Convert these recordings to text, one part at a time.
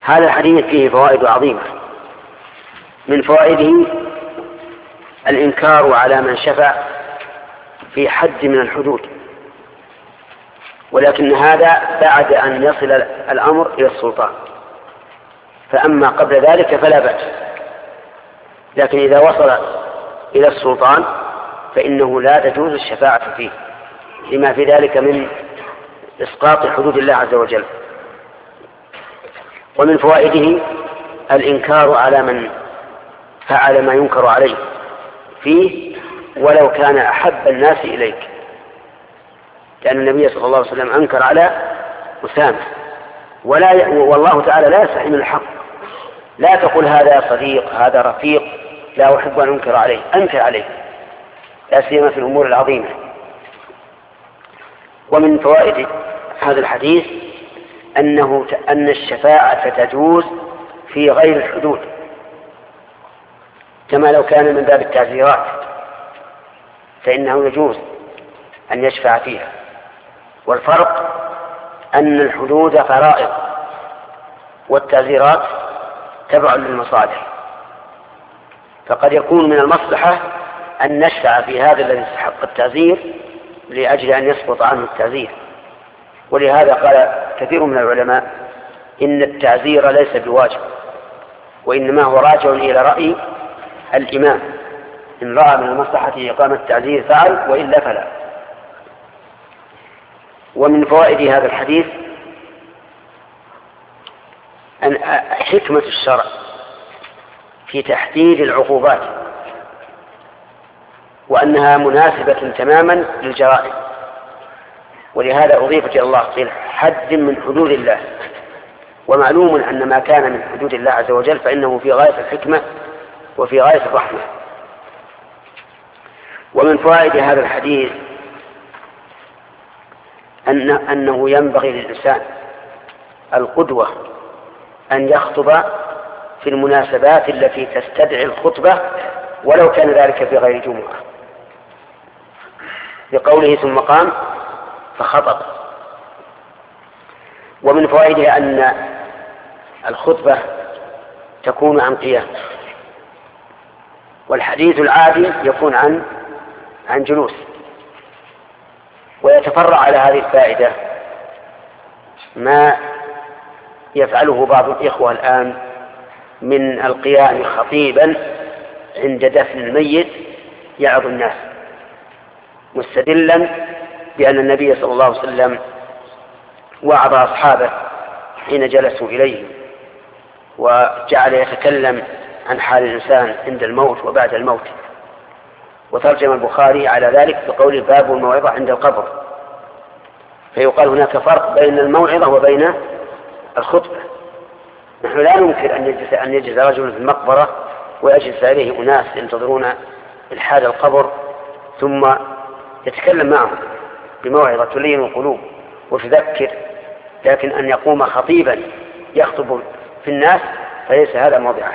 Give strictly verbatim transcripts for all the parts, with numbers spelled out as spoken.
هذا الحديث فيه فوائد عظيمة. من فوائده الإنكار على من شفع في حد من الحدود، ولكن هذا بعد أن يصل الأمر إلى السلطان، فأما قبل ذلك فلا بأس، لكن إذا وصل إلى السلطان فإنه لا تجوز الشفاعة فيه لما في ذلك من إسقاط حدود الله عز وجل. ومن فوائده الإنكار على من فعل ما ينكر عليه فيه ولو كان أحب الناس إليك، لأن النبي صلى الله عليه وسلم أنكر على أسامة، ولا ي... والله تعالى لا يستحي من الحق. لا تقل هذا صديق هذا رفيق لا أحب أن أنكر عليه، أنكر عليه، لا سيما في الأمور العظيمة. ومن فوائد هذا الحديث أنه أن الشفاعة تجوز في غير الحدود، كما لو كان من باب التعزيرات فإنه يجوز أن يشفع فيها. والفرق أن الحدود فرائض والتعزيرات تبع للمصالح، فقد يكون من المصلحة أن نشفع في هذا الذي يستحق التعزير لأجل أن يسقط عنه التعزير. ولهذا قال كثير من العلماء إن التعزير ليس بواجب، وإنما هو راجع إلى رأي الإمام، إن رأى من المصلحة إقامة التعزير فعل، وإلا فلا. ومن فوائد هذا الحديث أن حكمة الشرع في تحديد العقوبات، وأنها مناسبة تماما للجرائم، ولهذا أضيفت إلى الله قيل حد من حدود الله. ومعلوم أن ما كان من حدود الله عز وجل فإنه في غاية الحكمة وفي غاية الرحمة. ومن فوائد هذا الحديث أن أنه ينبغي للإنسان القدوة أن يخطب في المناسبات التي تستدعي الخطبة ولو كان ذلك في غير جمعة، بقوله ثم قام فخطب. ومن فوائده أن الخطبة تكون عن قيام، والحديث العادي يكون عن عن جلوس. ويتفرع على هذه الفائدة ما يفعله بعض الإخوة الآن من القيام خطيبا عند دفن الميت يعظ الناس، مستدلا بأن النبي صلى الله عليه وسلم وعظ أصحابه حين جلسوا إليه، وجعل يتكلم عن حال الإنسان عند الموت وبعد الموت. وترجم البخاري على ذلك بقول باب الموعظة عند القبر، فيقال هناك فرق بين الموعظة وبين الخطبة. نحن لا ننكر أن يجلس, أن يجلس رجل في المقبرة ويجلس عليه أناس ينتظرون إلحاد القبر ثم يتكلم معهم بموعظة تلين القلوب وتذكر، لكن أن يقوم خطيبا يخطب في الناس فليس هذا موضعه.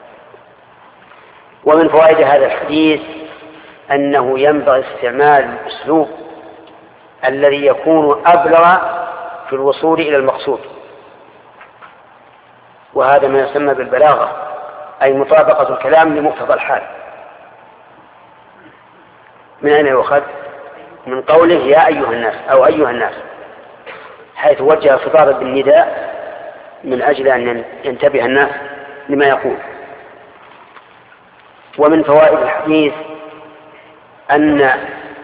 ومن فوائد هذا الحديث أنه ينبغي استعمال الأسلوب الذي يكون أبلغ في الوصول إلى المقصود، وهذا ما يسمى بالبلاغة، أي مطابقة الكلام لمقتضى الحال. من أين يؤخذ؟ من قوله يا أيها الناس أو أيها الناس، حيث وجه خطابا بالنداء من أجل أن ينتبه الناس لما يقول. ومن فوائد الحديث أن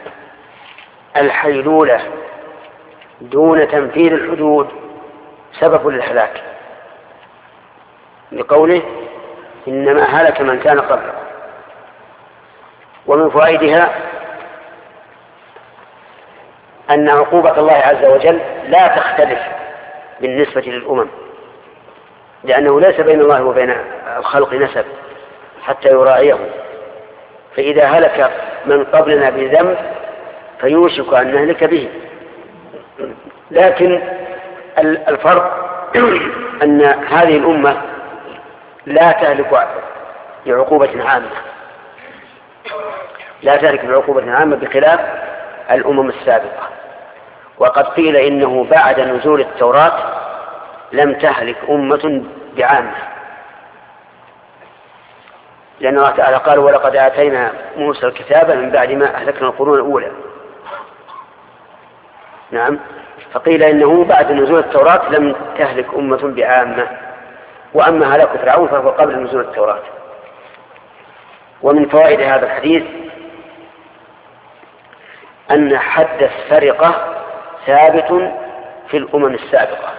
الحيلولة دون تنفيذ الحدود سبب للهلاك، لقوله إنما هلك من كان قبله. ومن فوائدها أن عقوبة الله عز وجل لا تختلف بالنسبة للأمم، لأنه ليس بين الله وبين الخلق نسب حتى يراعيه، فإذا هلك من قبلنا بذنب فيوشك أن نهلك به. لكن الفرق أن هذه الأمة لا تهلك بعقوبة عامة، لا تهلك بعقوبة عامة بخلاف الأمم السابقة. وقد قيل إنه بعد نزول التوراة لم تهلك أمة بعامة، لأن الله تعالى قال ولقد آتينا موسى الكتاب من بعد ما أهلكنا القرون الأولى. نعم، فقيل إنه بعد نزول التوراة لم تهلك أمة بعامة، وأما هلاك فرعون فهو قبل نزول التوراة. ومن فوائد هذا الحديث أن حد السرقة ثابت في الأمم السابقة.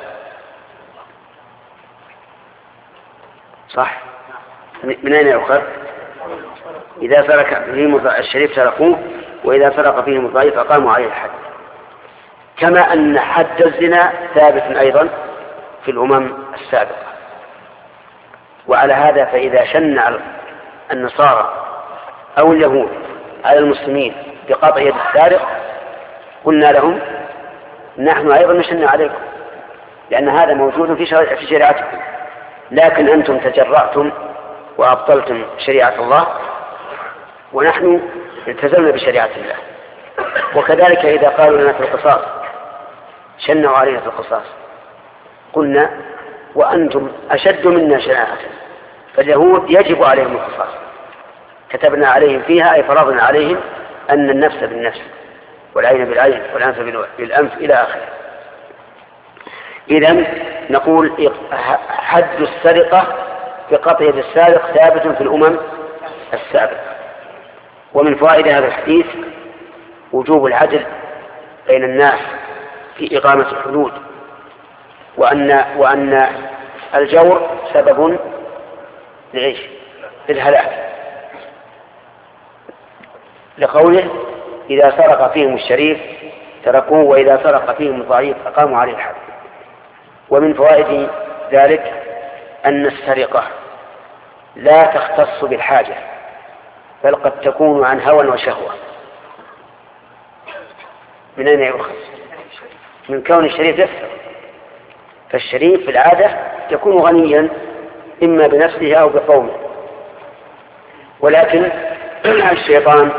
صح؟ من أين يؤخذ؟ إذا سرق فيهم الشريف سرقوه، وإذا سرق فيهم الضعيف أقاموا عليه الحد. كما أن حد الزنا ثابت أيضا في الأمم السابقة. وعلى هذا فإذا شن النصارى أو اليهود على المسلمين بقطع يد السارق قلنا لهم نحن أيضا نشن عليكم، لأن هذا موجود في شريعتكم، لكن أنتم تجرأتم وأبطلتم شريعة الله، ونحن التزمنا بشريعة الله. وكذلك إذا قالوا لنا في القصاص شنوا علينا في القصاص قلنا وأنتم أشد منا شناعة، فاليهود يجب عليهم القصاص، كتبنا عليهم فيها أي فرضنا عليهم أن النفس بالنفس والعين بالعين والأنف بالأنف إلى آخره. إذن نقول حد السرقة بقطع يد السارق ثابت في الأمم السابقة. ومن فوائد هذا الحديث وجوب العدل بين الناس في إقامة الحدود، وأن وأن الجور سبب لعيش الهلاك، لقوله إذا سرق فيهم الشريف تركوه وإذا سرق فيهم الضعيف أقاموا عليه الحد. ومن فوائد ذلك أن السرقة لا تختص بالحاجة، بل قد تكون عن هوى وشهوة. من أين يؤخذ؟ من كون الشريف يسرق، فالشريف في العادة يكون غنيا إما بنفسه أو بقومه، ولكن الشيطان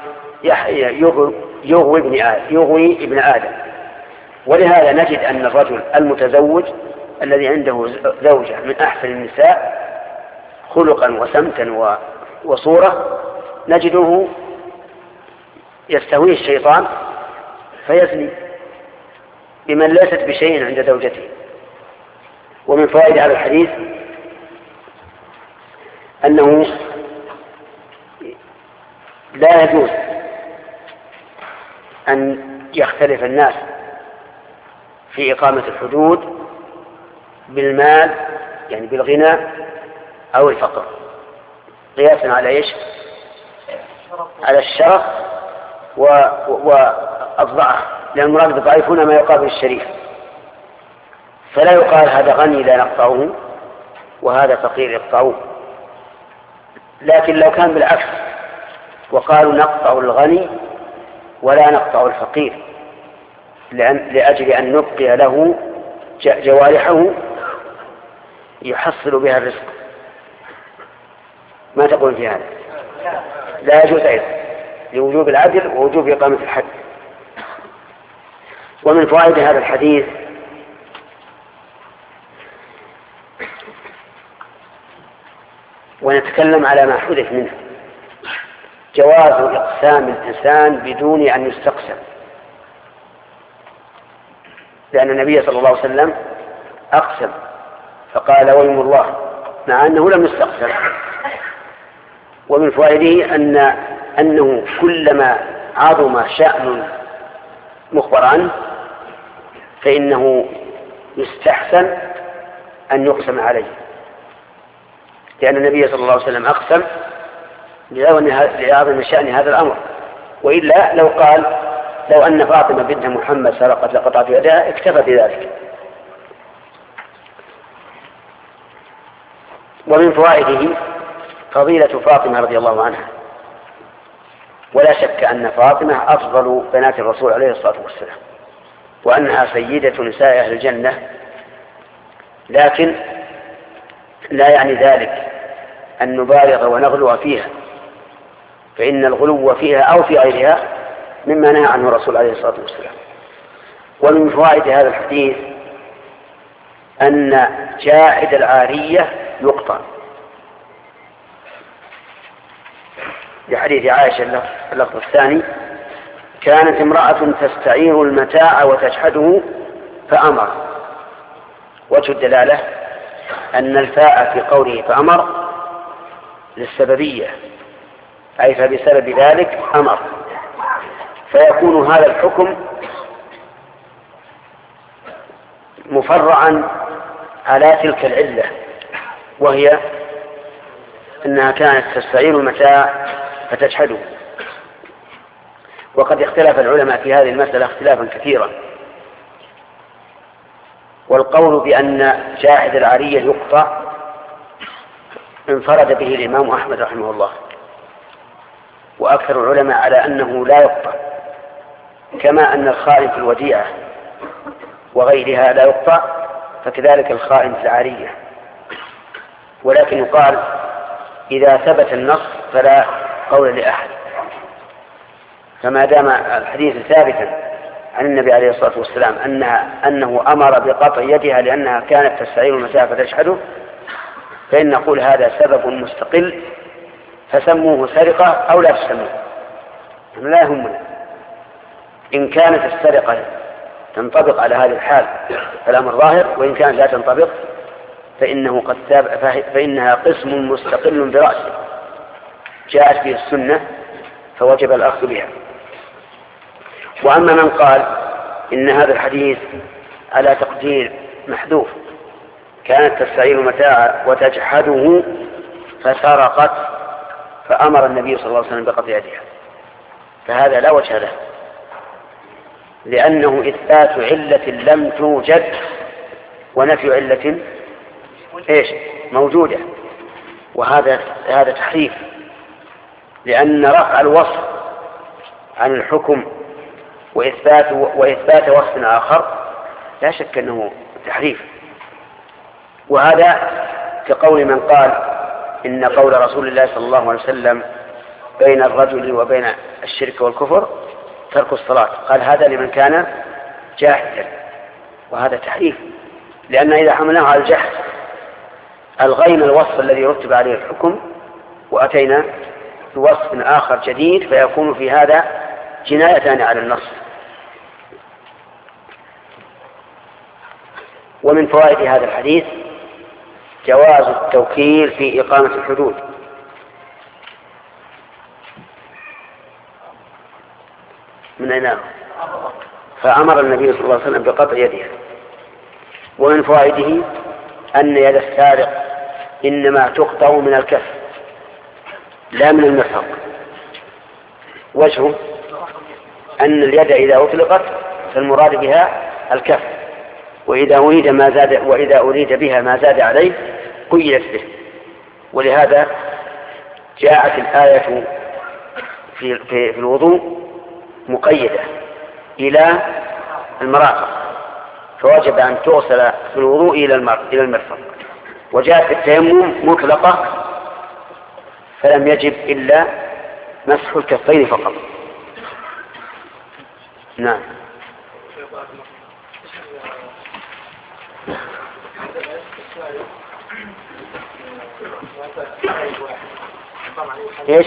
يغوي ابن آدم, يغوي ابن آدم. ولهذا نجد أن الرجل المتزوج الذي عنده زوجة من أحسن النساء خلقا وسمتا وصورة نجده يستهويه الشيطان فيزني بمن ليست بشيء عند زوجته. ومن فوائد هذا الحديث أنه لا يجوز أن يختلف الناس في إقامة الحدود بالمال، يعني بالغنى أو الفقر، قياسا على إيش؟ على الشرف والضعف، لأن المراد بالضعيف هنا ما يقابل الشريف، فلا يقال هذا غني لا نقطعه وهذا فقير يقطعه. لكن لو كان بالعكس وقالوا نقطع الغني ولا نقطع الفقير لأجل أن نبقي له جوارحه يحصل بها الرزق، ما تقول في هذا؟ لا يجوز أيضا، لوجوب العدل ووجوب إقامة الحد. ومن فوائد هذا الحديث ونتكلم على ما حدث منه جواز إقسام الإنسان بدون أن يستقسم، لأن النبي صلى الله عليه وسلم أقسم فقال ويم الله مع أنه لم يستقسم. ومن فوائده أن أنه كلما عظم شأن مخبر عنه فإنه يستحسن أن يقسم عليه، لأن النبي صلى الله عليه وسلم أقسم لعظم شأن هذا الأمر. وإلا لو قال لو أن فاطمة بنت محمد سرقت لقطعت يدها اكتفى بذلك. ومن فوائده فضيلة فاطمة رضي الله عنها، ولا شك أن فاطمة أفضل بنات الرسول عليه الصلاة والسلام، وأنها سيدة نساء أهل الجنة، لكن لا يعني ذلك أن نبالغ ونغلو فيها، فإن الغلو فيها أو في غيرها مما نهى عنه الرسول عليه الصلاة والسلام. ومن فوائد هذا الحديث أن جاحد العارية يقطع، لحديث عائشة اللفظ الثاني: كانت امرأة تستعير المتاع وتجحده فأمر. وجه الدلالة أن الفاء في قوله فأمر للسببية، أي فبسبب ذلك أمر، فيكون هذا الحكم مفرعا على تلك العلة، وهي أنها كانت تستعير المتاع فتجحده. وقد اختلف العلماء في هذه المسألة اختلافا كثيرا، والقول بأن جاحد العارية يقطع انفرد به الإمام أحمد رحمه الله، وأكثر العلماء على أنه لا يقطع، كما أن الخائن في الوديعة وغيرها لا يقطع، فكذلك الخائن في العارية. ولكن يقال إذا ثبت النص فلا قول لأحد، فما دام الحديث ثابتا عن النبي عليه الصلاة والسلام أنها أنه أمر بقطع يدها لأنها كانت تستعير المتاع فتجحده، فإن نقول هذا سبب مستقل، فسموه سرقة أو لا تسموه، لا يهمنا. إن كانت السرقة تنطبق على هذه الحال فالأمر ظاهر، وإن كانت لا تنطبق فإنه قد فإنها قسم مستقل برأسه جاءت به السنة فوجب الأخذ بها. وأما من قال إن هذا الحديث على تقدير محذوف: كانت تستعير متاعا وتجحده فسرقت فأمر النبي صلى الله عليه وسلم بقطع يدها، فهذا لا وجه له، لأنه إثبات علة لم توجد ونفي علة إيش موجودة، وهذا هذا تحريف، لأن رفع الوصف عن الحكم وإثبات وإثبات وصف آخر لا شك أنه تحريف. وهذا كقول من قال إن قول رسول الله صلى الله عليه وسلم بين الرجل وبين الشرك والكفر ترك الصلاة، قال هذا لمن كان جاحدا، وهذا تحريف، لأن إذا حملناه على الجحد ألغينا الوصف الذي رتب عليه الحكم وأتينا بوصف آخر جديد، فيكون في هذا جنايتان على النص. ومن فوائد هذا الحديث جواز التوكيل في إقامة الحدود، من أين؟ فأمر النبي صلى الله عليه وسلم بقطع يدها. ومن فوائده أن يد السارق إنما تقطع من الكف لا من المرفق. وجهه أن اليد إذا أطلقت فالمراد بها الكف، وإذا أريد ما زاد وإذا أريد بها ما زاد عليه قيدت به. ولهذا جاءت الآية في في الوضوء مقيدة إلى المرافق، فوجب أن توصل في الوضوء إلى إلى المرفق. وجاءت في التيمم مطلقة فلم يجب إلا مسح الكفين فقط. نعم. ايش؟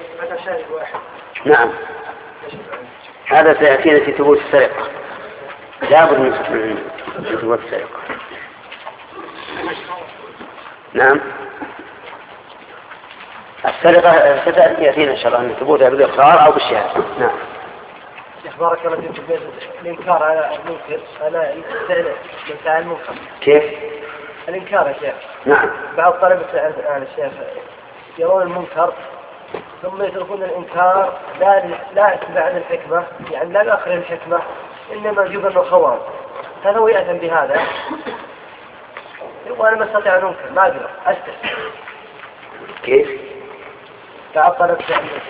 نعم، هذا سيأتينا في ثبوت السرقة، لا بد من ثبوت السرقة. نعم، السرقة ستأتينا إن شاء الله أن ثبوتها بالإقرار أو بالشهادة. نعم. بارك الله فيك. الإنكار على المنكر على فعل المنكر كيف؟ الإنكار يا شيخ. نعم. بعض طلبة الآن الشيخ يرون المنكر ثم يتركون الإنكار لا لا اتباع الحكمة، يعني لا بآخر الحكمة، إنما جبن وخوان. هل هو يأثم بهذا؟ وأنا ما استطيع أن أنكر، ما أقدر أستسلم. كيف؟ بعض طلبة